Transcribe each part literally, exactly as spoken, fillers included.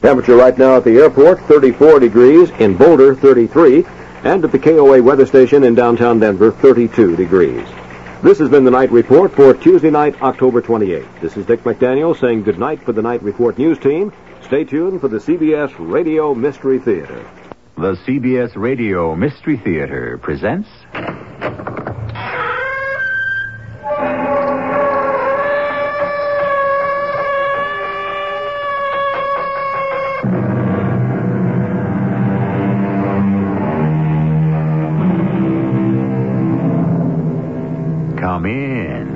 Temperature right now at the airport, thirty-four degrees, in Boulder, thirty-three, and at the K O A weather station in downtown Denver, thirty-two degrees. This has been the Night Report for Tuesday night, October twenty-eighth. This is Dick McDaniel saying good night for the Night Report news team. Stay tuned for the C B S Radio Mystery Theater. The C B S Radio Mystery Theater presents... Come in.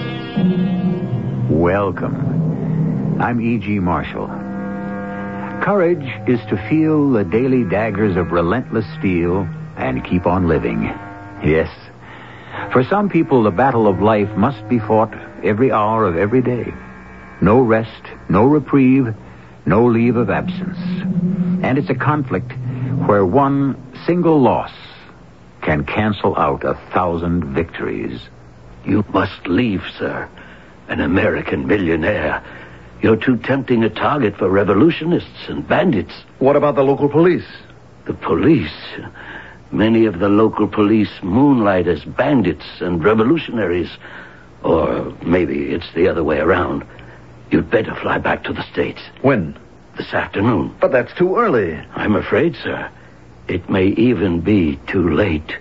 Welcome. I'm E G. Marshall. Courage is to feel the daily daggers of relentless steel and keep on living. Yes. For some people, the battle of life must be fought every hour of every day. No rest, no reprieve, no leave of absence. And it's a conflict where one single loss can cancel out a thousand victories. You must leave, sir. An American millionaire. You're too tempting a target for revolutionists and bandits. What about the local police? The police? Many of the local police moonlight as bandits and revolutionaries. Or maybe it's the other way around. You'd better fly back to the States. When? This afternoon. But that's too early. I'm afraid, sir. It may even be too late.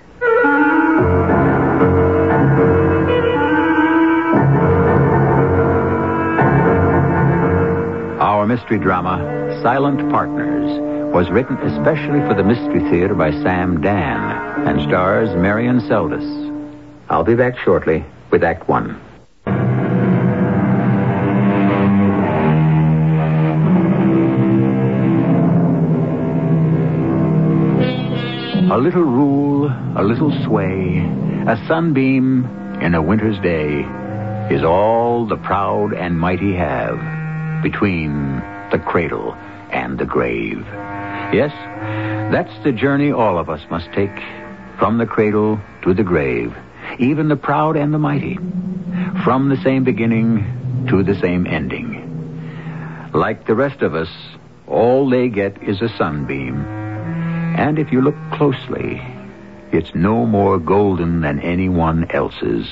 Our mystery drama, Silent Partners, was written especially for the Mystery Theater by Sam Dan and stars Marion Seldes. I'll be back shortly with Act One. A little rule, a little sway, a sunbeam in a winter's day is all the proud and mighty have between the cradle and the grave. Yes, that's the journey all of us must take, from the cradle to the grave, even the proud and the mighty, from the same beginning to the same ending. Like the rest of us, all they get is a sunbeam, and if you look closely, it's no more golden than anyone else's.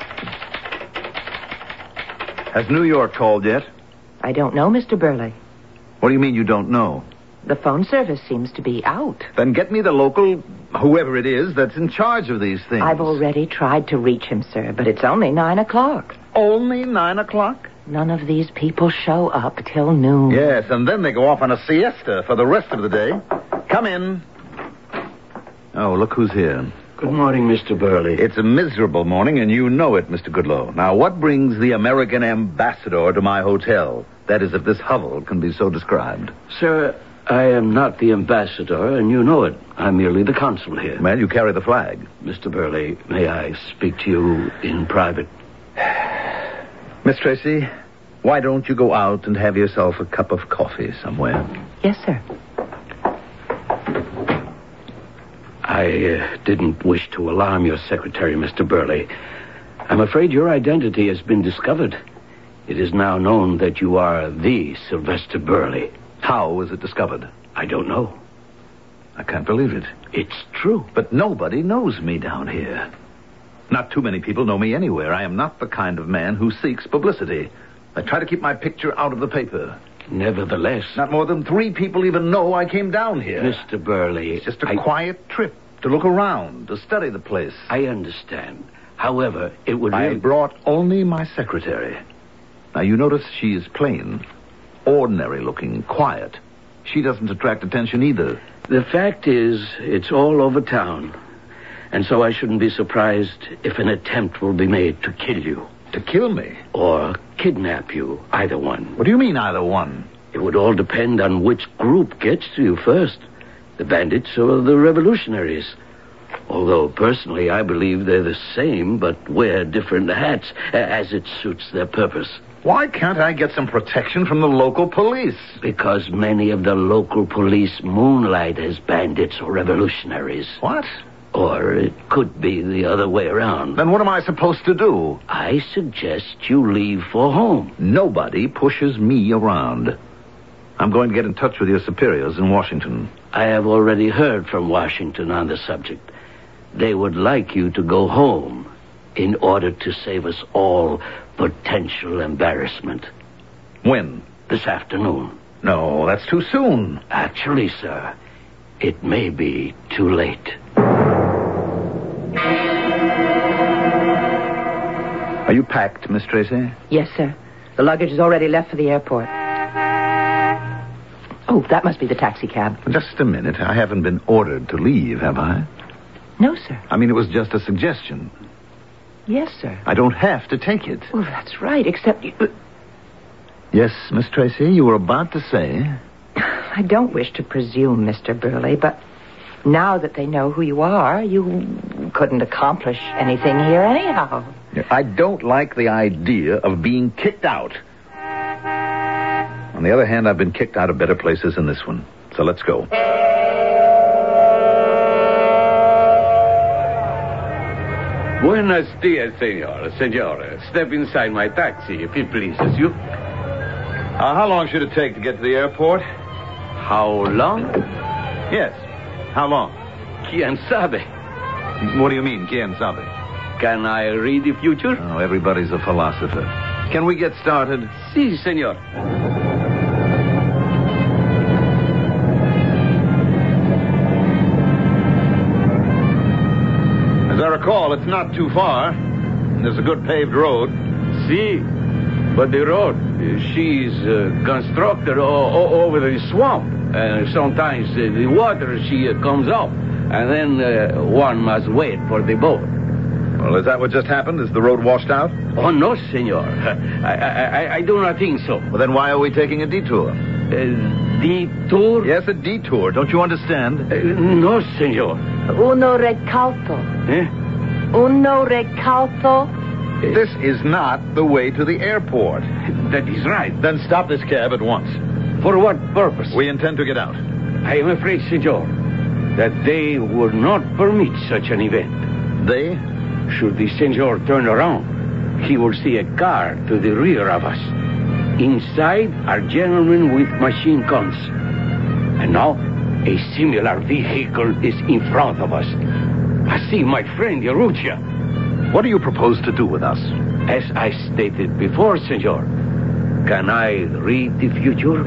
Has New York called yet? I don't know, Mister Burley. What do you mean you don't know? The phone service seems to be out. Then get me the local, whoever it is, that's in charge of these things. I've already tried to reach him, sir, but it's only nine o'clock. Only nine o'clock? None of these people show up till noon. Yes, and then they go off on a siesta for the rest of the day. Come in. Oh, look who's here. Good morning, Mister Burley. It's a miserable morning, and you know it, Mister Goodlow. Now, what brings the American ambassador to my hotel? That is, if this hovel can be so described. Sir, I am not the ambassador, and you know it. I'm merely the consul here. Well, you carry the flag. Mister Burley, may I speak to you in private? Miss Tracy, why don't you go out and have yourself a cup of coffee somewhere? Yes, sir. I uh, didn't wish to alarm your secretary, Mister Burley. I'm afraid your identity has been discovered. It is now known that you are the Sylvester Burley. How was it discovered? I don't know. I can't believe it. It's true. But nobody knows me down here. Not too many people know me anywhere. I am not the kind of man who seeks publicity. I try to keep my picture out of the paper. Nevertheless... Not more than three people even know I came down here. Mister Burley... It's just a I... quiet trip to look around, to study the place. I understand. However, it would I really... brought only my secretary. Now, you notice she is plain, ordinary-looking, quiet. She doesn't attract attention either. The fact is, it's all over town. And so I shouldn't be surprised if an attempt will be made to kill you. To kill me? Or kidnap you, either one. What do you mean, either one? It would all depend on which group gets to you first. The bandits or the revolutionaries. Although, personally, I believe they're the same, but wear different hats, as it suits their purpose. Why can't I get some protection from the local police? Because many of the local police moonlight as bandits or revolutionaries. What? Or it could be the other way around. Then what am I supposed to do? I suggest you leave for home. Nobody pushes me around. I'm going to get in touch with your superiors in Washington. I have already heard from Washington on the subject. They would like you to go home in order to save us all potential embarrassment. When? This afternoon. No, that's too soon. Actually, sir, it may be too late. Are you packed, Miss Tracy? Yes, sir. The luggage is already left for the airport. Oh, that must be the taxi cab. Just a minute. I haven't been ordered to leave, have I? No, sir. I mean, it was just a suggestion. Yes, sir. I don't have to take it. Well, that's right, except you... Yes, Miss Tracy, you were about to say... I don't wish to presume, Mister Burley, but now that they know who you are, you couldn't accomplish anything here anyhow. I don't like the idea of being kicked out. On the other hand, I've been kicked out of better places than this one. So let's go. Buenos dias, senor. Senora, step inside my taxi, if it pleases you. Uh, how long should it take to get to the airport? How long? Yes. How long? Quien sabe? What do you mean, quien sabe? Can I read the future? Oh, everybody's a philosopher. Can we get started? Si, senor. As I recall, it's not too far. There's a good paved road. Si, but the road, she's uh, constructed o- o- over the swamp. And sometimes uh, the water, she uh, comes up. And then uh, one must wait for the boat. Well, is that what just happened? Is the road washed out? Oh, no, senor. I, I, I do not think so. Well, then why are we taking a detour? Uh, detour? Yes, a detour. Don't you understand? Uh, no, senor. Uno recalto. Eh? Uno recalto. This is not the way to the airport. That is right. Then stop this cab at once. For what purpose? We intend to get out. I am afraid, senor, that they would not permit such an event. They? Should the senor turn around, he will see a car to the rear of us. Inside are gentlemen with machine guns. And now, a similar vehicle is in front of us. I see my friend Yarucha. What do you propose to do with us? As I stated before, senor, can I read the future?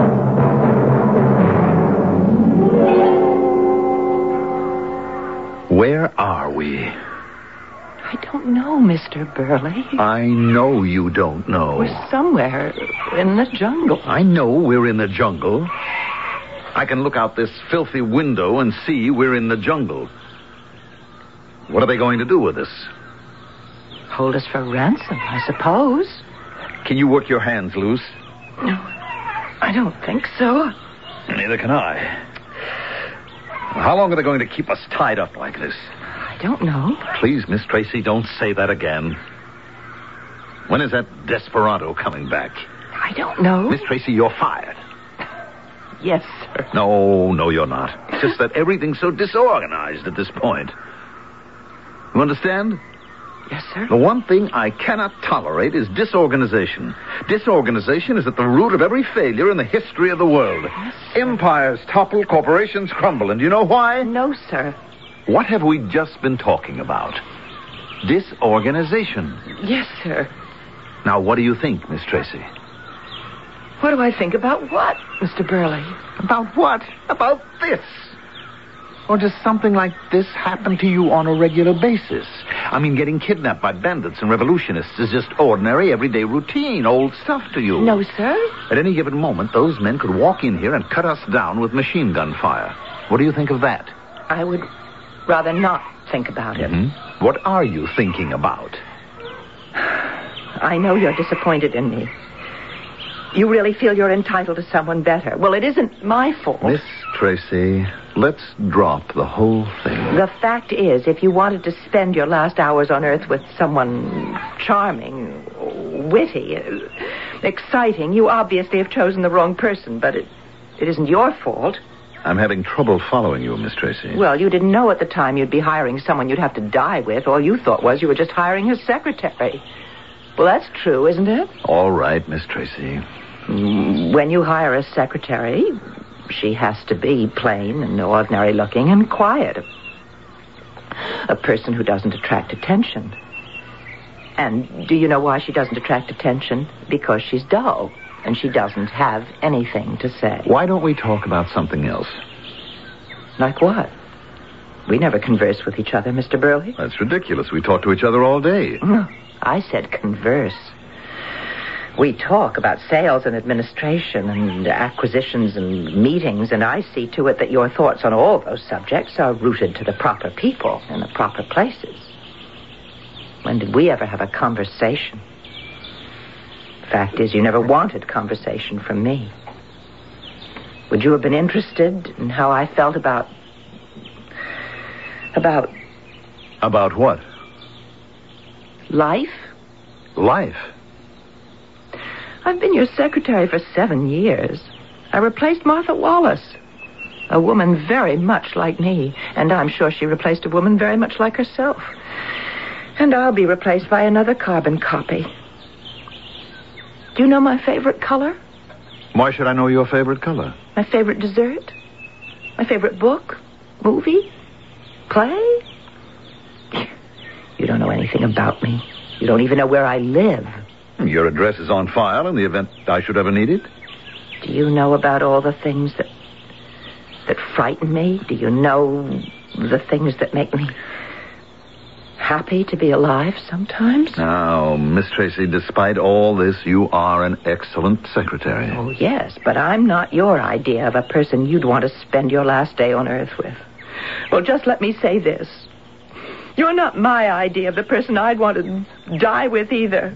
Where are we? I don't know, Mister Burley. I know you don't know. We're somewhere in the jungle. I know we're in the jungle. I can look out this filthy window and see we're in the jungle. What are they going to do with us? Hold us for ransom, I suppose. Can you work your hands loose? No, I don't think so. Neither can I. How long are they going to keep us tied up like this? I don't know. Please, Miss Tracy, don't say that again. When is that desperado coming back? I don't know. Miss Tracy, you're fired. Yes, sir. No, no, you're not. It's just that everything's so disorganized at this point. You understand? Yes, sir. The one thing I cannot tolerate is disorganization. Disorganization is at the root of every failure in the history of the world. Yes, sir. Empires topple, corporations crumble. And do you know why? No, sir. What have we just been talking about? Disorganization. Yes, sir. Now, what do you think, Miss Tracy? What do I think about what, Mister Burley? About what? About this. Or does something like this happen to you on a regular basis? I mean, getting kidnapped by bandits and revolutionists is just ordinary, everyday routine, old stuff to you. No, sir. At any given moment, those men could walk in here and cut us down with machine gun fire. What do you think of that? I would rather not think about it. Mm-hmm. What are you thinking about? I know you're disappointed in me. You really feel you're entitled to someone better. Well, it isn't my fault. Miss Tracy, let's drop the whole thing. The fact is, if you wanted to spend your last hours on Earth with someone charming, witty, uh, exciting, you obviously have chosen the wrong person, but it, it isn't your fault. I'm having trouble following you, Miss Tracy. Well, you didn't know at the time you'd be hiring someone you'd have to die with. All you thought was you were just hiring his secretary. Well, that's true, isn't it? All right, Miss Tracy. When you hire a secretary, she has to be plain and ordinary looking and quiet. A person who doesn't attract attention. And do you know why she doesn't attract attention? Because she's dull, and she doesn't have anything to say. Why don't we talk about something else? Like what? We never converse with each other, Mister Burley. That's ridiculous. We talk to each other all day. No, I said converse. We talk about sales and administration and acquisitions and meetings, and I see to it that your thoughts on all those subjects are rooted to the proper people in the proper places. When did we ever have a conversation? Fact is, you never wanted conversation from me. Would you have been interested in how I felt about... about... About what? Life? Life? I've been your secretary for seven years. I replaced Martha Wallace, a woman very much like me, and I'm sure she replaced a woman very much like herself. And I'll be replaced by another carbon copy. Do you know my favorite color? Why should I know your favorite color? My favorite dessert? My favorite book? Movie? Play? You don't know anything about me. You don't even know where I live. Your address is on file in the event I should ever need it. Do you know about all the things that that frighten me? Do you know the things that make me happy to be alive sometimes? Now, Miss Tracy, despite all this, you are an excellent secretary. Oh, yes, but I'm not your idea of a person you'd want to spend your last day on Earth with. Well, just let me say this. You're not my idea of the person I'd want to die with either.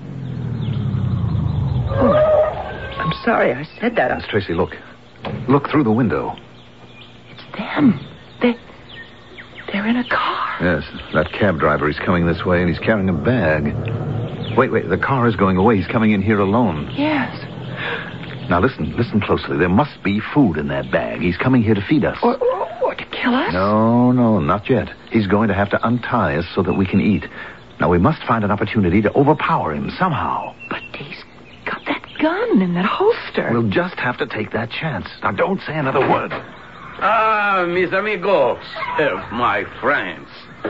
Oh, I'm sorry I said that. Miss Tracy, look. Look through the window. It's them. They, they're in a car. Yes, that cab driver. He's coming this way, and he's carrying a bag. Wait, wait. The car is going away. He's coming in here alone. Yes. Now, listen. Listen closely. There must be food in that bag. He's coming here to feed us. Or, or, or to kill us? No, no, not yet. He's going to have to untie us so that we can eat. Now, we must find an opportunity to overpower him somehow. But he's got that gun in that holster. We'll just have to take that chance. Now, don't say another word. Ah, mis amigos, uh, my friends.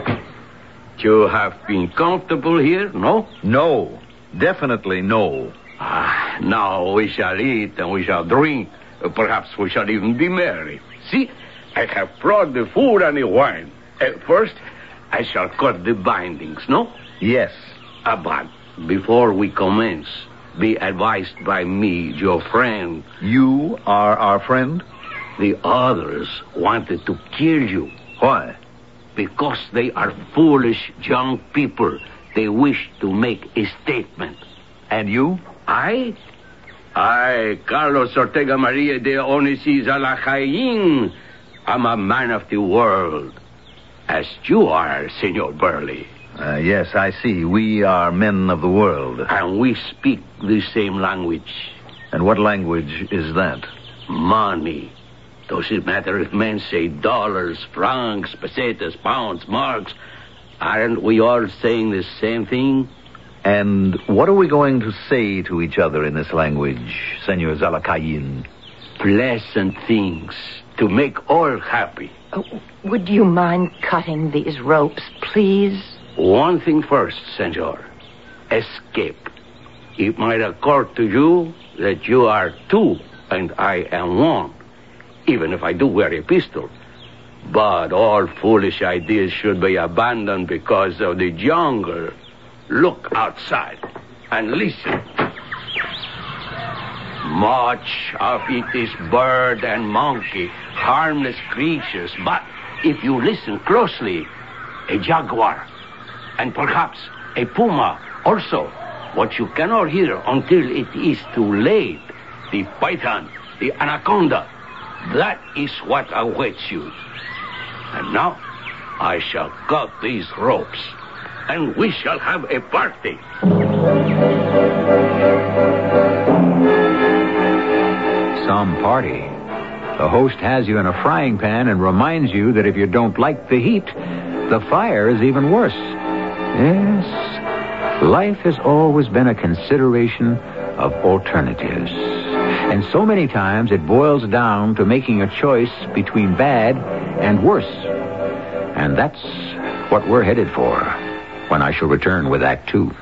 You have been comfortable here, no? No. Definitely no. Ah, now we shall eat and we shall drink. Uh, perhaps we shall even be merry. See, I have brought the food and the wine. Uh, first, I shall cut the bindings, no? Yes. Uh, but before we commence, be advised by me, your friend. You are our friend? The others wanted to kill you. Why? Because they are foolish young people. They wish to make a statement. And you? I? I, Carlos Ortega Maria de Onisi Zalacain. I'm a man of the world. As you are, Senor Burley. Uh, yes, I see. We are men of the world. And we speak the same language. And what language is that? Money. Does it matter if men say dollars, francs, pesetas, pounds, marks? Aren't we all saying the same thing? And what are we going to say to each other in this language, Senor Zalacain? Pleasant things to make all happy. Oh, would you mind cutting these ropes, please? One thing first, Senor. Escape. It might occur to you that you are two and I am one, even if I do wear a pistol. But all foolish ideas should be abandoned because of the jungle. Look outside and listen. Much of it is bird and monkey, harmless creatures. But if you listen closely, a jaguar, and perhaps a puma also. What you cannot hear until it is too late, the python, the anaconda, that is what awaits you. And now, I shall cut these ropes, and we shall have a party. Some party. The host has you in a frying pan and reminds you that if you don't like the heat, the fire is even worse. Yes, life has always been a consideration of alternatives. And so many times it boils down to making a choice between bad and worse. And that's what we're headed for when I shall return with Act Two.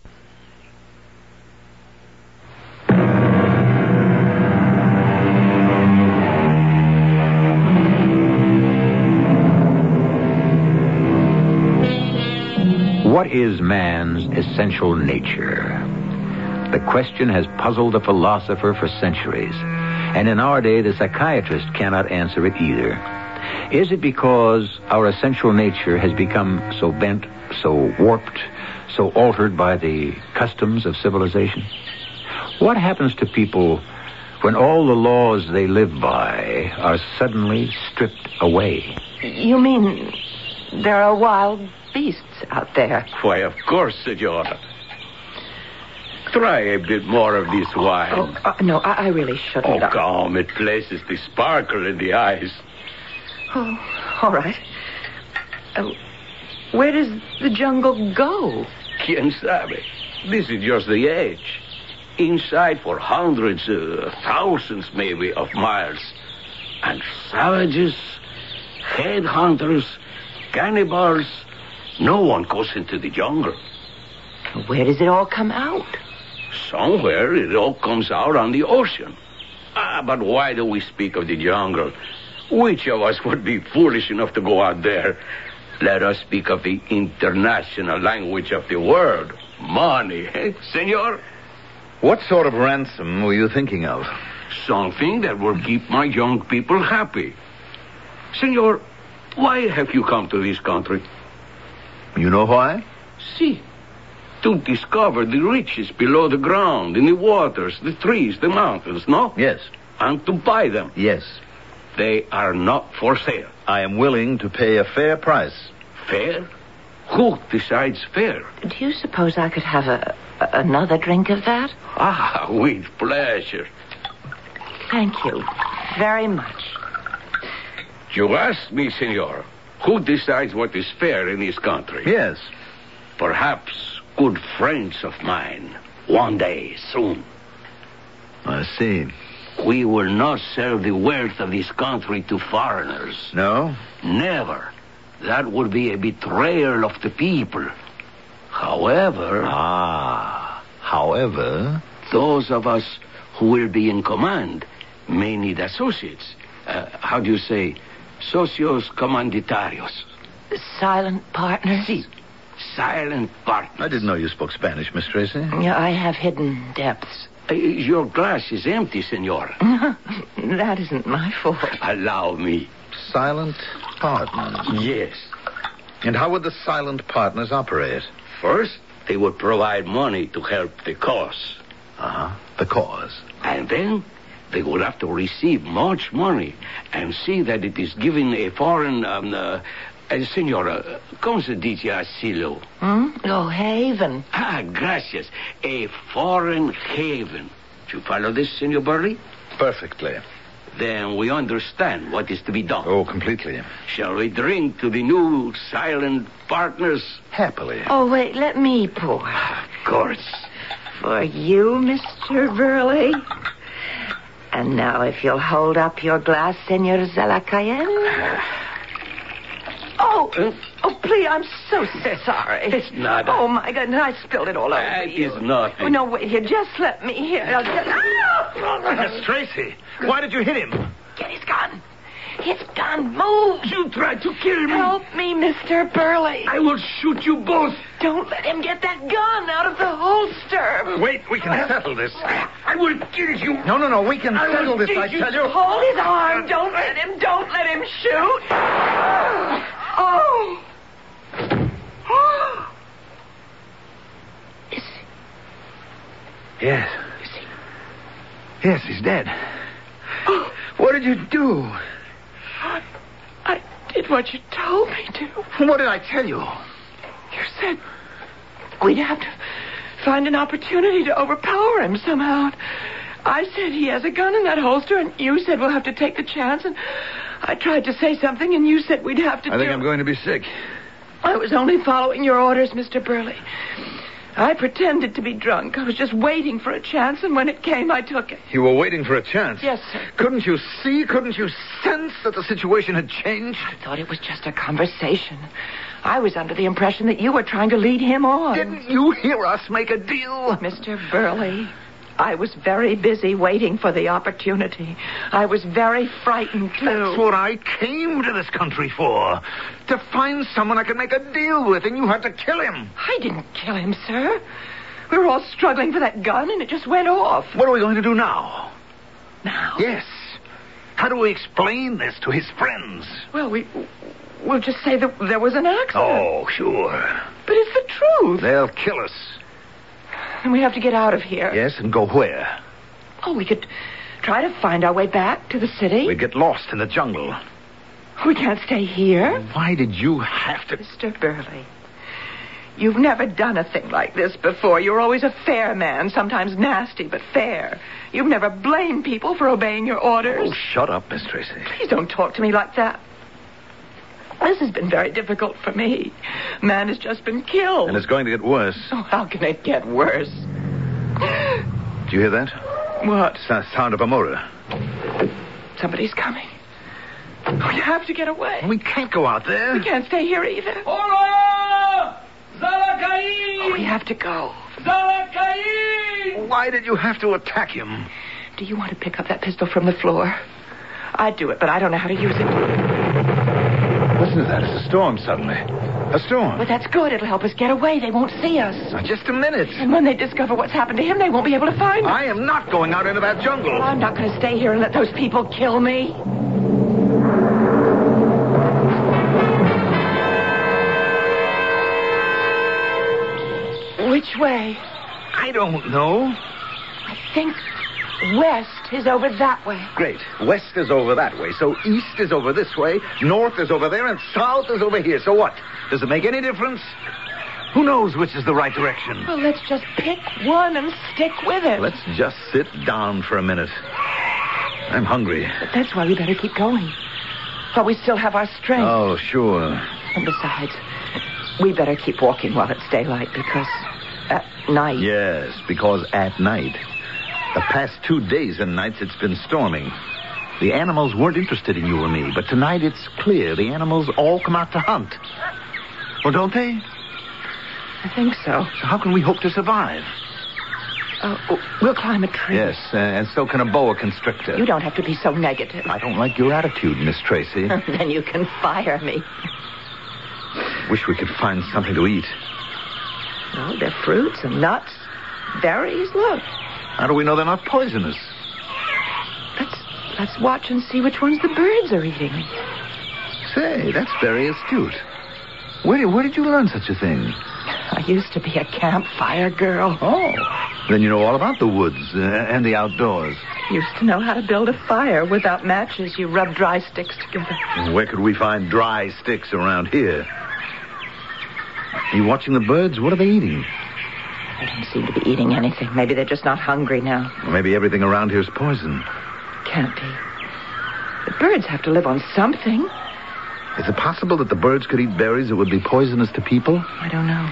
What is man's essential nature? The question has puzzled the philosopher for centuries, and in our day the psychiatrist cannot answer it either. Is it because our essential nature has become so bent, so warped, so altered by the customs of civilization? What happens to people when all the laws they live by are suddenly stripped away? You mean there are wild beasts out there? Why, of course, Senora. Try a bit more of this wine. Oh, uh, no, I, I really shouldn't. Oh, come. It places the sparkle in the eyes. Oh, all right. Uh, where does the jungle go? Quien sabe? This is just the edge. Inside for hundreds, uh, thousands maybe, of miles. And savages, headhunters, cannibals, no one goes into the jungle. Where does it all come out? Somewhere it all comes out on the ocean. Ah, but why do we speak of the jungle? Which of us would be foolish enough to go out there? Let us speak of the international language of the world. Money, eh, senor? What sort of ransom were you thinking of? Something that will keep my young people happy. Senor, why have you come to this country? You know why? See, to discover the riches below the ground, in the waters, the trees, the mountains, no? Yes. And to buy them. Yes. They are not for sale. I am willing to pay a fair price. Fair? Who decides fair? Do you suppose I could have a, a another drink of that? Ah, with pleasure. Thank you very much. You ask me, senor, who decides what is fair in this country? Yes. Perhaps good friends of mine, one day, soon. I see. We will not sell the wealth of this country to foreigners. No? Never. That would be a betrayal of the people. However... Ah, however... Those of us who will be in command may need associates. Uh, how do you say? Socios commanditarios. Silent partners? Si. Silent partners. I didn't know you spoke Spanish, Miss Tracy. Yeah, I have hidden depths. Uh, your glass is empty, senora. That isn't my fault. Allow me. Silent partners? Yes. And how would the silent partners operate? First, they would provide money to help the cause. Uh-huh. The cause. And then they would have to receive much money and see that it is given a foreign... Um, uh, uh, senora, ¿cómo se dice asilo? Hmm? Oh, haven. Ah, gracias. A foreign haven. Do you follow this, Senor Burley? Perfectly. Then we understand what is to be done. Oh, completely. Shall we drink to the new silent partners? Happily. Oh, wait, let me pour. Of course. For you, Mister Burley. And now, if you'll hold up your glass, Senor Zalakayen. Oh, oh, please, I'm so sorry. It's not. Oh, my goodness, I spilled it all over That you. is nothing. Oh, no, wait here. Just let me here. I'll just... Miss Tracy, why did you hit him? Get his gun. His gun. Move. You tried to kill me. Help me, Mister Burley. I will shoot you both. Don't let him get that gun out of the holster. Wait, we can settle this. I will kill you. No, no, no, we can I settle will this, I kill tell you. you. Hold his arm. Don't let him. Don't let him shoot. Oh. Oh. Is he? Yes. Is he? Yes, he's dead. Oh. What did you do? I, I did what you told me to. What did I tell you? You said we'd have to find an opportunity to overpower him somehow. I said he has a gun in that holster, and you said we'll have to take the chance, and I tried to say something, and you said we'd have to I do... think I'm going to be sick. I was only following your orders, Mister Burley. I pretended to be drunk. I was just waiting for a chance, and when it came, I took it. You were waiting for a chance? Yes, sir. Couldn't you see, couldn't you sense that the situation had changed? I thought it was just a conversation. I was under the impression that you were trying to lead him on. Didn't you hear us make a deal? Mister Burley, I was very busy waiting for the opportunity. I was very frightened, too. That's what I came to this country for. To find someone I could make a deal with, and you had to kill him. I didn't kill him, sir. We were all struggling for that gun, and it just went off. What are we going to do now? Now? Yes. How do we explain this to his friends? Well, we... we'll just say that there was an accident. Oh, sure. But it's the truth. They'll kill us. And we have to get out of here. Yes, and go where? Oh, we could try to find our way back to the city. We'd get lost in the jungle. We can't stay here. Why did you have to... Mister Burley, you've never done a thing like this before. You're always a fair man, sometimes nasty, but fair. You've never blamed people for obeying your orders. Oh, shut up, Miss Tracy. Please don't talk to me like that. This has been very difficult for me. Man has just been killed. And it's going to get worse. Oh, how can it get worse? Do you hear that? What? It's the sound of a motor. Somebody's coming. We have to get away. We can't go out there. We can't stay here either. Hola! Zalakai! We have to go. Zalakai! Why did you have to attack him? Do you want to pick up that pistol from the floor? I'd do it, but I don't know how to use it. Listen to that. It's a storm suddenly. A storm. But that's good. It'll help us get away. They won't see us. Now, just a minute. And when they discover what's happened to him, they won't be able to find us. I am not going out into that jungle. Well, I'm not going to stay here and let those people kill me. Which way? I don't know. I think west is over that way. Great. West is over that way. So east is over this way, north is over there, and south is over here. So what? Does it make any difference? Who knows which is the right direction? Well, let's just pick one and stick with it. Let's just sit down for a minute. I'm hungry. But that's why we better keep going. While we still have our strength. Oh, sure. And besides, we better keep walking while it's daylight, because at night... Yes, because at night... The past two days and nights it's been storming. The animals weren't interested in you or me, but tonight it's clear the animals all come out to hunt. Well, don't they? I think so. So how can we hope to survive? Uh, we'll climb a tree. Yes, uh, and so can a boa constrictor. You don't have to be so negative. I don't like your attitude, Miss Tracy. Then you can fire me. Wish we could find something to eat. Well, they're fruits and nuts. Berries, look. How do we know they're not poisonous? Let's let's watch and see which ones the birds are eating. Say, that's very astute. Where did, where did you learn such a thing? I used to be a campfire girl. Oh. Then you know all about the woods uh, and the outdoors. Used to know how to build a fire. Without matches, you rub dry sticks together. Where could we find dry sticks around here? Are you watching the birds? What are they eating? They don't seem to be eating anything. Maybe they're just not hungry now. Or maybe everything around here is poison. Can't be. The birds have to live on something. Is it possible that the birds could eat berries that would be poisonous to people? I don't know.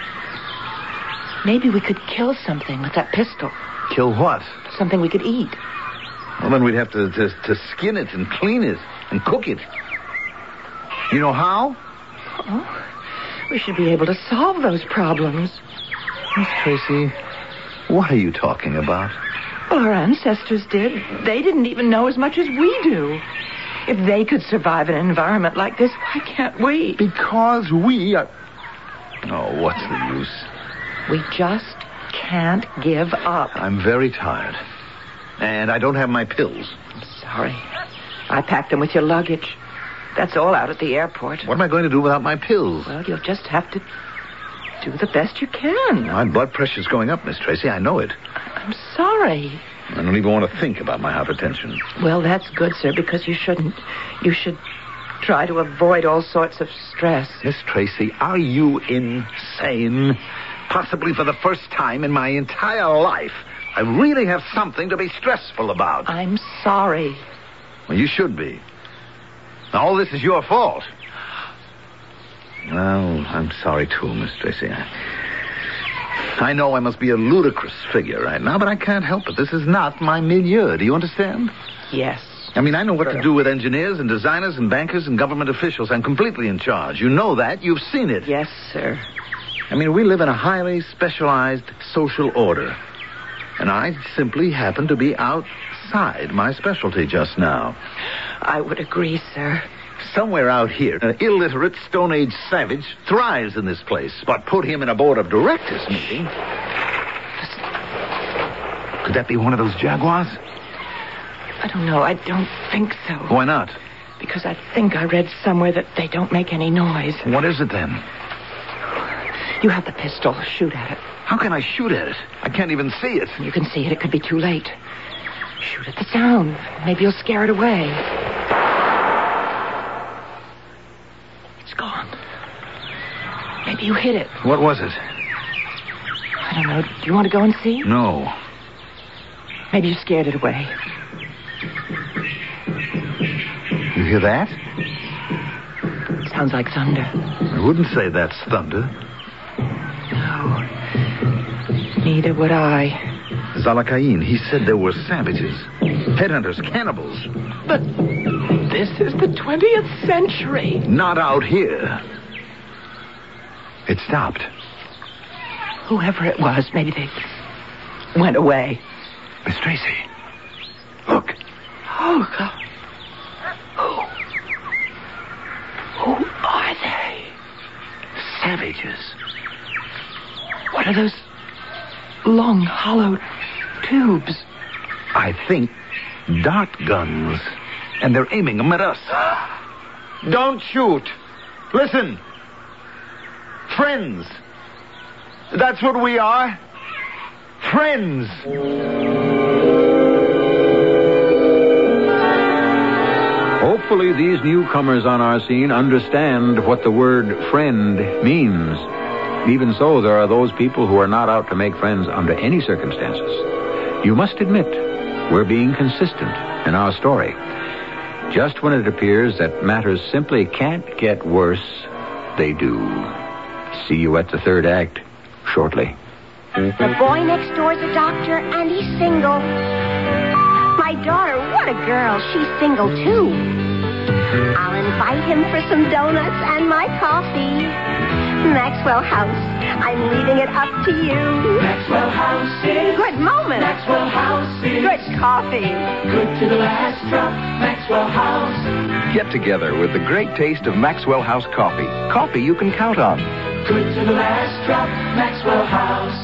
Maybe we could kill something with that pistol. Kill what? Something we could eat. Well, then we'd have to, to, to skin it and clean it and cook it. You know how? Oh, we should be able to solve those problems. Miss Tracy, what are you talking about? Well, our ancestors did. They didn't even know as much as we do. If they could survive in an environment like this, why can't we? Because we are... Oh, what's the use? We just can't give up. I'm very tired. And I don't have my pills. I'm sorry. I packed them with your luggage. That's all out at the airport. What am I going to do without my pills? Well, you'll just have to do the best you can. My blood pressure's going up, Miss Tracy. I know it. I'm sorry. I don't even want to think about my hypertension. Well, that's good, sir, because you shouldn't. You should try to avoid all sorts of stress. Miss Tracy, are you insane? Possibly for the first time in my entire life, I really have something to be stressful about. I'm sorry. Well, you should be. Now, all this is your fault. Well, I'm sorry, too, Miss Tracy. I... I know I must be a ludicrous figure right now, but I can't help it. This is not my milieu. Do you understand? Yes. I mean, I know what to do with engineers and designers and bankers and government officials. I'm completely in charge. You know that. You've seen it. Yes, sir. I mean, we live in a highly specialized social order. And I simply happen to be outside my specialty just now. I would agree, sir. Somewhere out here, an illiterate Stone Age savage thrives in this place. But put him in a board of directors meeting. Listen. Could that be one of those Jaguars? I don't know. I don't think so. Why not? Because I think I read somewhere that they don't make any noise. What is it then? You have the pistol. Shoot at it. How can I shoot at it? I can't even see it. You can see it. It could be too late. Shoot at the sound. Maybe you'll scare it away. It's gone. Maybe you hit it. What was it? I don't know. Do you want to go and see? No. Maybe you scared it away. You hear that? Sounds like thunder. I wouldn't say that's thunder. No. Neither would I. Zalakain, he said there were savages. Headhunters, cannibals. But this is the twentieth century. Not out here. It stopped. Whoever it was, maybe they went away. Miss Tracy, look. Oh, God. Who? Who are they? Savages. What are those long, hollow tubes? I think dart guns. And they're aiming them at us. Don't shoot. Listen. Friends. That's what we are. Friends. Hopefully these newcomers on our scene understand what the word friend means. Even so, there are those people who are not out to make friends under any circumstances. You must admit, we're being consistent in our story. Just when it appears that matters simply can't get worse, they do. See you at the third act shortly. The boy next door's a doctor, and he's single. My daughter, what a girl. She's single, too. I'll invite him for some donuts and my coffee. Maxwell House, I'm leaving it up to you. Maxwell House is good moment. Maxwell House is good coffee. Good to the last drop. Maxwell House. Get together with the great taste of Maxwell House coffee. Coffee you can count on. Good to the last drop. Maxwell House.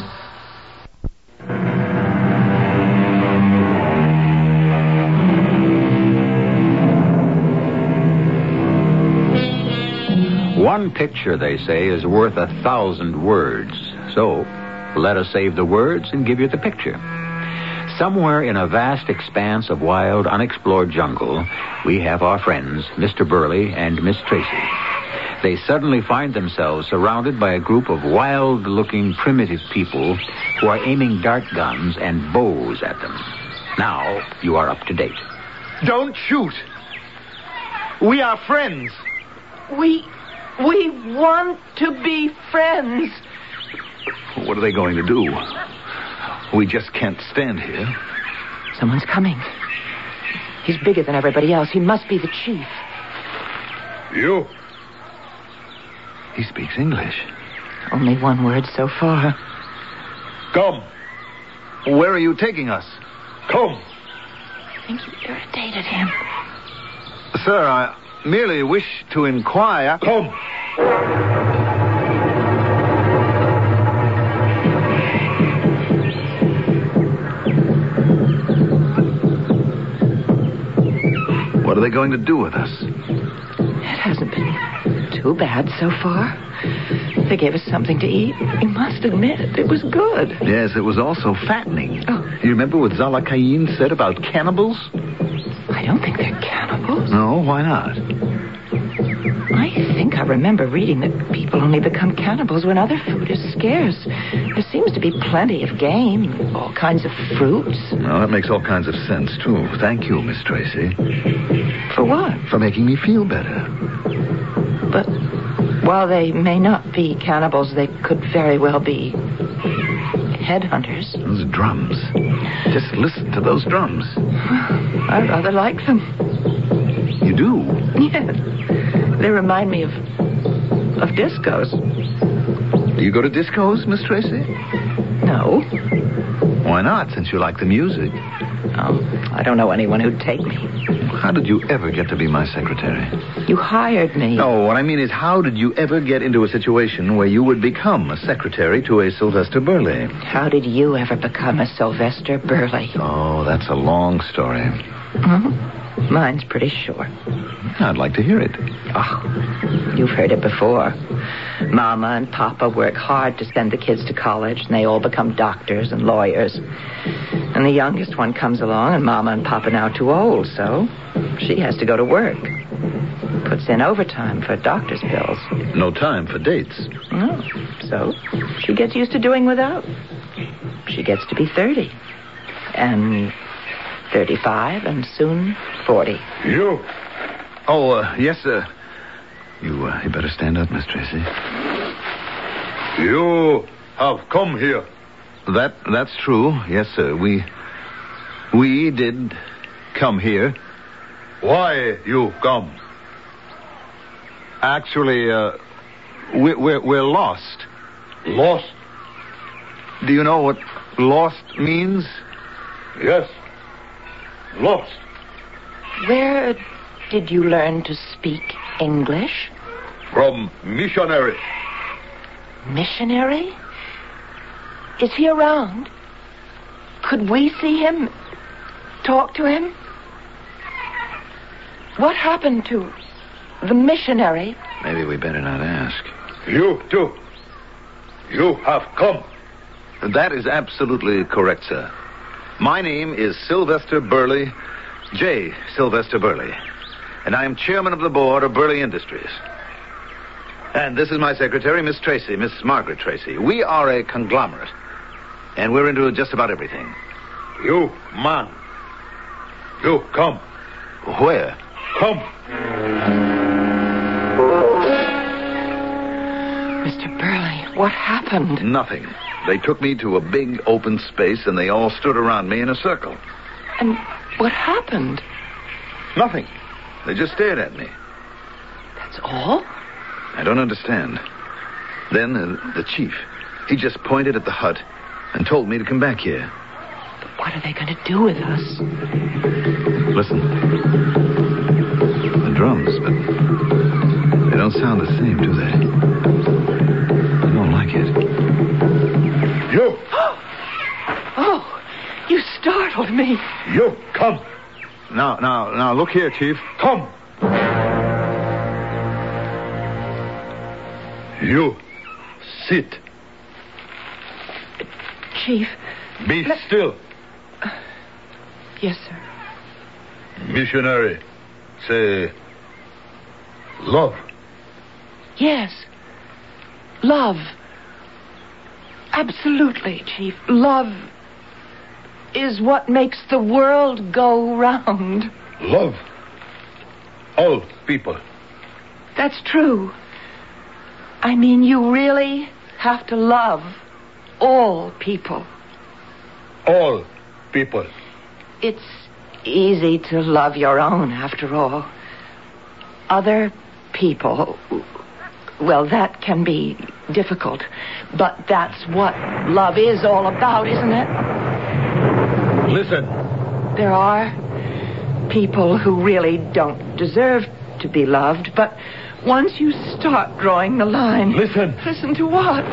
One picture, they say, is worth a thousand words. So, let us save the words and give you the picture. Somewhere in a vast expanse of wild, unexplored jungle, we have our friends, Mister Burley and Miss Tracy. They suddenly find themselves surrounded by a group of wild-looking, primitive people who are aiming dart guns and bows at them. Now, you are up to date. Don't shoot. We are friends. We... we want to be friends. What are they going to do? We just can't stand here. Someone's coming. He's bigger than everybody else. He must be the chief. You? He speaks English. Only one word so far. Come. Where are you taking us? Come. I think you irritated him. Sir, I merely wish to inquire. Come. What are they going to do with us? It hasn't been too bad so far. They gave us something to eat. You must admit, it was good. Yes, it was also fattening. Oh. You remember what Zalakain said about cannibals? I don't think they're cannibals. No, why not? I think I remember reading that people only become cannibals when other food is scarce. There seems to be plenty of game, all kinds of fruits. Well, that makes all kinds of sense, too. Thank you, Miss Tracy. For what? For making me feel better. But while they may not be cannibals, they could very well be headhunters. Those drums. Just listen to those drums. I rather like them. You do? Yes. They remind me of of discos. Do you go to discos, Miss Tracy? No. Why not, since you like the music? Oh, I don't know anyone who'd take me. How did you ever get to be my secretary? You hired me. No, what I mean is, how did you ever get into a situation where you would become a secretary to a Sylvester Burley? How did you ever become a Sylvester Burley? Oh, that's a long story. Mm-hmm. Mine's pretty short. I'd like to hear it. Oh, you've heard it before. Mama and Papa work hard to send the kids to college, and they all become doctors and lawyers. And the youngest one comes along, and Mama and Papa now too old, so she has to go to work. Puts in overtime for doctor's bills. No time for dates. Oh, so she gets used to doing without. She gets to be thirty. And thirty-five, and soon forty. You? Oh, uh, yes, sir. You, uh, you better stand up, Miss Tracy. You have come here. That, that's true. Yes, sir. We, we did come here. Why you come? Actually, uh, we, we're, we're lost. Lost? Do you know what lost means? Yes. Lost. Where did you learn to speak English? From missionary. Missionary? Is he around? Could we see him? Talk to him? What happened to the missionary? Maybe we better not ask. You too. You have come. That is absolutely correct, sir. My name is Sylvester Burley, J. Sylvester Burley. And I am chairman of the board of Burley Industries. And this is my secretary, Miss Tracy, Miss Margaret Tracy. We are a conglomerate. And we're into just about everything. You, man. You come. Where? Come. Mister Burley, what happened? Nothing. They took me to a big open space and they all stood around me in a circle. And what happened? Nothing. They just stared at me. That's all? I don't understand. Then uh, the chief, he just pointed at the hut and told me to come back here. But what are they going to do with us? Listen. The drums, but they don't sound the same, do they? I don't like it. You! Oh, you startled me. You come. Now, now, now, look here, Chief. Come. You sit. Chief. Be let... still. Uh, yes, sir. Missionary, say love. Yes. Love. Absolutely, Chief. Love is what makes the world go round. Love all people. That's true. I mean, you really have to love all people. All people. It's easy to love your own, after all. Other people, well, that can be difficult. But that's what love is all about, isn't it? Listen. There are people who really don't deserve to be loved, but once you start drawing the line... Listen. Listen to what?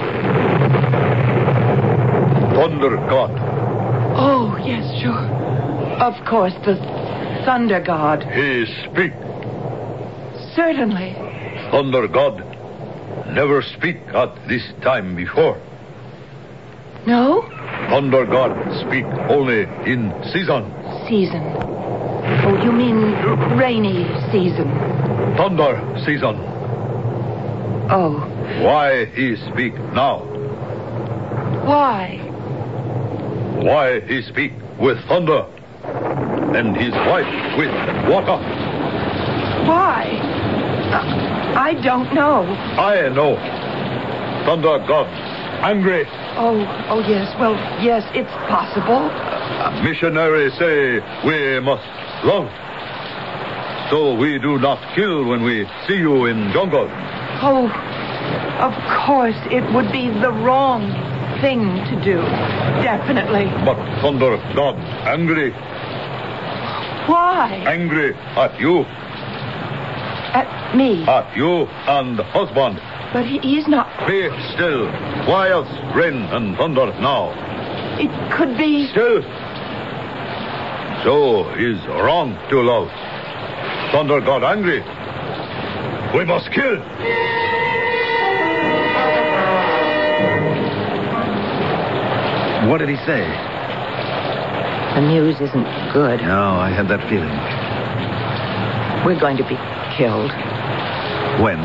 Thunder God. Oh, yes, sure. Of course, the Thunder God. He speak. Certainly. Thunder God never speak at this time before. No? Thunder God speak only in season. Season. Oh, you mean rainy season. Thunder season. Oh. Why he speak now? Why? Why he speak with thunder and his wife with water? Why? Uh, I don't know. I know. Thunder God angry. Oh, oh, yes. Well, yes, it's possible. Missionaries say we must love. So we do not kill when we see you in jungle. Oh, of course, it would be the wrong thing to do. Definitely. But Thunder God angry. Why? Angry at you. At me? At you and husband. But he, he's not... Be still. Why else rain and thunder now? It could be... Still. So is wrong to love. Thunder God angry. We must kill. What did he say? The news isn't good. No, I had that feeling. We're going to be killed. When?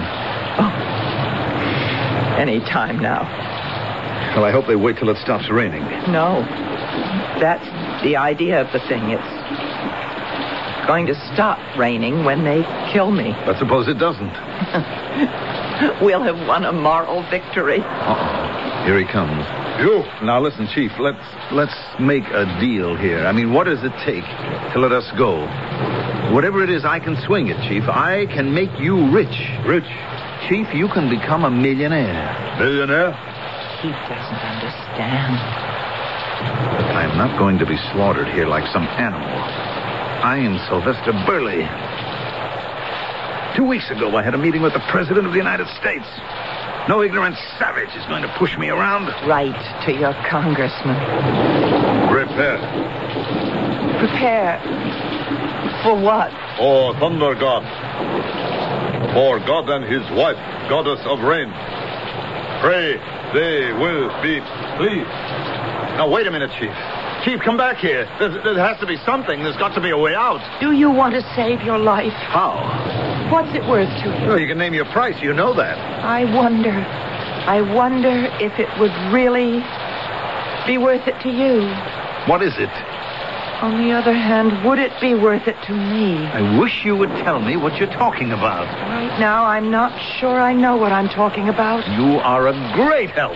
Oh. Any time now. Well, I hope they wait till it stops raining. No. That's the idea of the thing. It's going to stop raining when they kill me. But suppose it doesn't? We'll have won a moral victory. Uh-oh. Here he comes. You. Now listen, Chief, let's let's make a deal here. I mean, what does it take to let us go? Whatever it is, I can swing it, Chief. I can make you rich. Rich? Chief, you can become a millionaire. Millionaire? He doesn't understand. I'm not going to be slaughtered here like some animal. I am Sylvester Burley. Two weeks ago, I had a meeting with the President of the United States. No ignorant savage is going to push me around. Right to your congressman. Prepare. Prepare. For what? For Thunder God. For God and his wife, goddess of rain. Pray they will be pleased. Now, wait a minute, Chief. Chief, come back here. There, there has to be something. There's got to be a way out. Do you want to save your life? How? What's it worth to you? Well, you can name your price. You know that. I wonder. I wonder if it would really be worth it to you. What is it? On the other hand, would it be worth it to me? I wish you would tell me what you're talking about. Right now, I'm not sure I know what I'm talking about. You are a great help.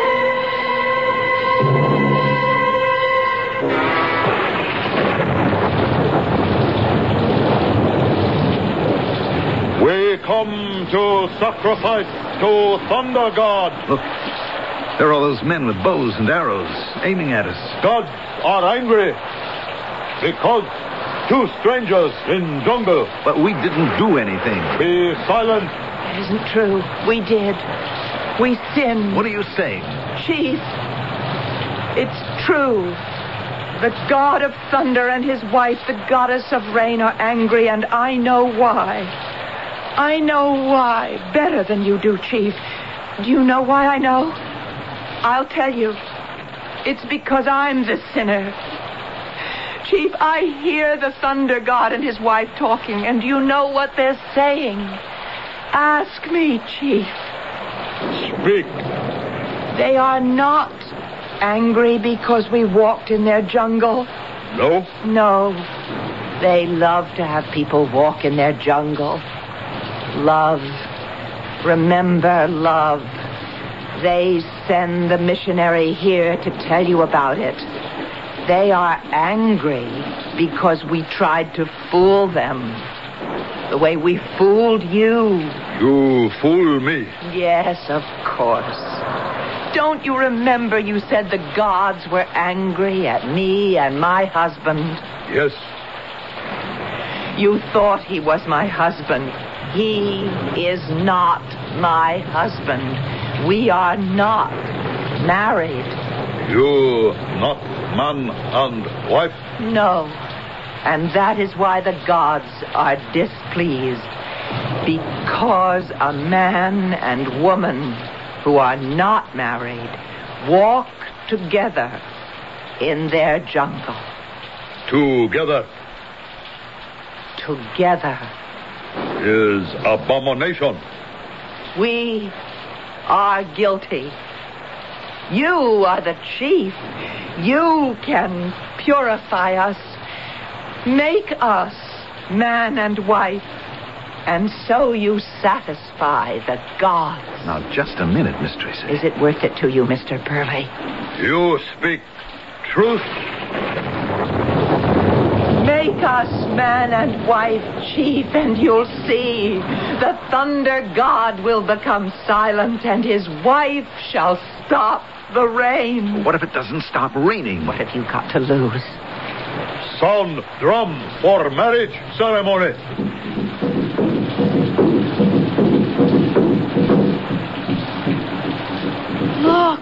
We come to sacrifice to Thunder God. Look, there are all those men with bows and arrows aiming at us. Gods are angry because two strangers in jungle. But we didn't do anything. Be silent. It isn't true. We did. We sinned. What are you saying? Chief, it's true. The god of thunder and his wife, the goddess of rain, are angry, and I know why. I know why better than you do, Chief. Do you know why I know? I'll tell you. It's because I'm the sinner. Chief, I hear the thunder god and his wife talking, and you know what they're saying. Ask me, Chief. Speak. They are not angry because we walked in their jungle. No? No. They love to have people walk in their jungle. Love. Remember love. They send the missionary here to tell you about it. They are angry because we tried to fool them. The way we fooled you. You fool me. Yes, of course. Don't you remember you said the gods were angry at me and my husband? Yes. You thought he was my husband. He is not my husband. We are not married. You not man and wife? No. And that is why the gods are displeased. Because a man and woman who are not married walk together in their jungle. Together. Together. Is abomination. We are guilty. You are the chief. You can purify us. Make us man and wife. And so you satisfy the gods. Now, just a minute, Miss Tracy. Is it worth it to you, Mister Burley? You speak truth. Make us man and wife, Chief, and you'll see. The thunder god will become silent, and his wife shall stop the rain. What if it doesn't stop raining? What have you got to lose? Sound drum for marriage ceremony. Look.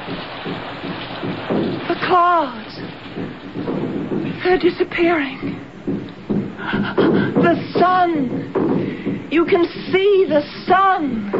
The clouds. They're disappearing. The sun. You can see the sun.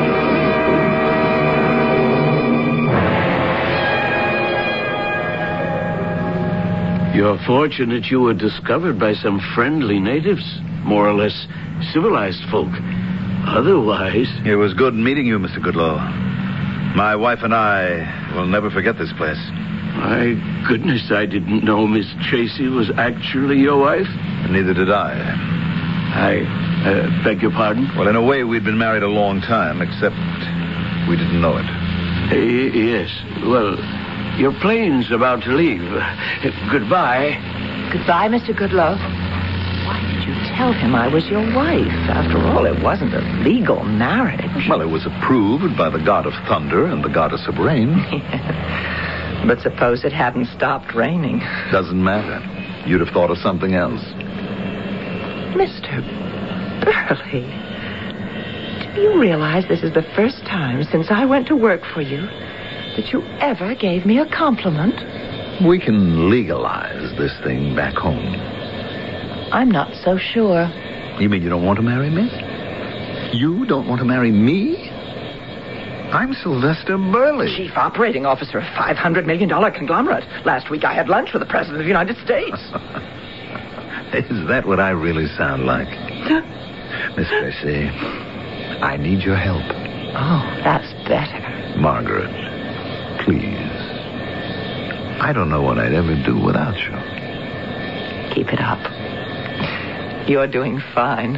You're fortunate you were discovered by some friendly natives, more or less civilized folk. Otherwise... It was good meeting you, Mister Goodlow. My wife and I will never forget this place. My goodness, I didn't know Miss Tracy was actually your wife. Neither did I. I uh, beg your pardon? Well, in a way, we'd been married a long time, except we didn't know it. Uh, yes. Well, your plane's about to leave. Uh, goodbye. Goodbye, Mister Goodlow. Why did you tell him I was your wife? After all, it wasn't a legal marriage. Well, it was approved by the god of thunder and the goddess of rain. But suppose it hadn't stopped raining. Doesn't matter. You'd have thought of something else. Mister Burley, do you realize this is the first time since I went to work for you that you ever gave me a compliment? We can legalize this thing back home. I'm not so sure. You mean you don't want to marry me? You don't want to marry me? I'm Sylvester Burley. Chief Operating Officer of a five hundred million dollars conglomerate. Last week I had lunch with the President of the United States. Is that what I really sound like? Miss Tracy, I need your help. Oh, that's better. Margaret, please. I don't know what I'd ever do without you. Keep it up. You're doing fine.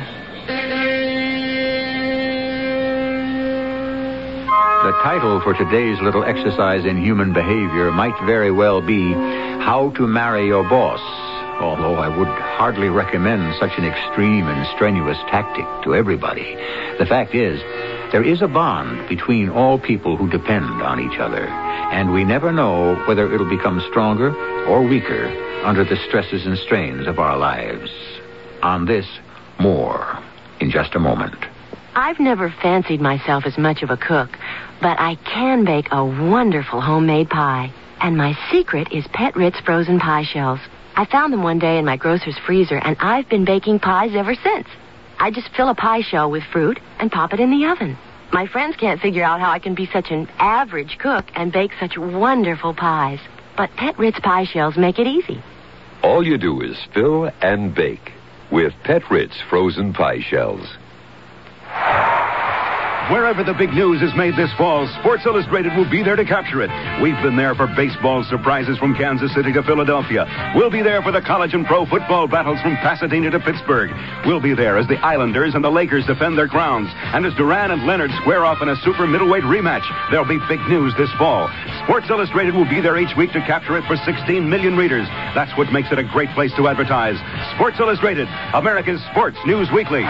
The title for today's little exercise in human behavior might very well be How to Marry Your Boss, although I would hardly recommend such an extreme and strenuous tactic to everybody. The fact is, there is a bond between all people who depend on each other, and we never know whether it'll become stronger or weaker under the stresses and strains of our lives. On this, more in just a moment. I've never fancied myself as much of a cook, but I can bake a wonderful homemade pie. And my secret is Pet Ritz frozen pie shells. I found them one day in my grocer's freezer, and I've been baking pies ever since. I just fill a pie shell with fruit and pop it in the oven. My friends can't figure out how I can be such an average cook and bake such wonderful pies. But Pet Ritz pie shells make it easy. All you do is fill and bake with Pet Ritz frozen pie shells. Wherever the big news is made this fall, Sports Illustrated will be there to capture it. We've been there for baseball surprises from Kansas City to Philadelphia. We'll be there for the college and pro football battles from Pasadena to Pittsburgh. We'll be there as the Islanders and the Lakers defend their crowns. And as Duran and Leonard square off in a super middleweight rematch, there'll be big news this fall. Sports Illustrated will be there each week to capture it for sixteen million readers. That's what makes it a great place to advertise. Sports Illustrated, America's Sports News Weekly.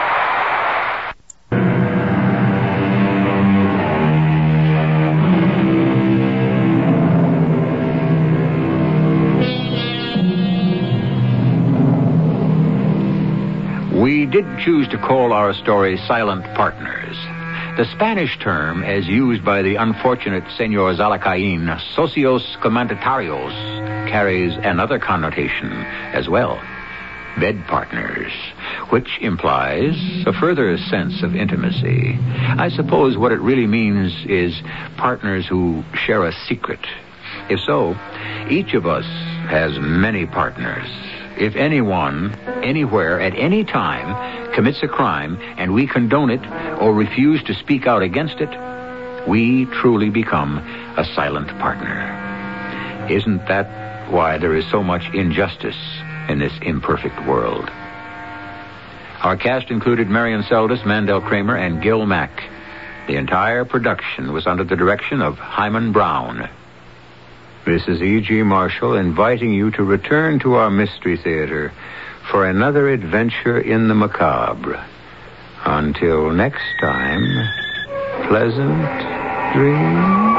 We did choose to call our story Silent Partners. The Spanish term, as used by the unfortunate Senor Zalacain, socios comandatarios, carries another connotation as well. Bed partners, which implies a further sense of intimacy. I suppose what it really means is partners who share a secret. If so, each of us has many partners. If anyone, anywhere, at any time, commits a crime and we condone it or refuse to speak out against it, we truly become a silent partner. Isn't that why there is so much injustice in this imperfect world? Our cast included Marion Seldes, Mandel Kramer, and Gil Mack. The entire production was under the direction of Hyman Brown. This is E G. Marshall inviting you to return to our Mystery Theater for another adventure in the macabre. Until next time, pleasant dreams.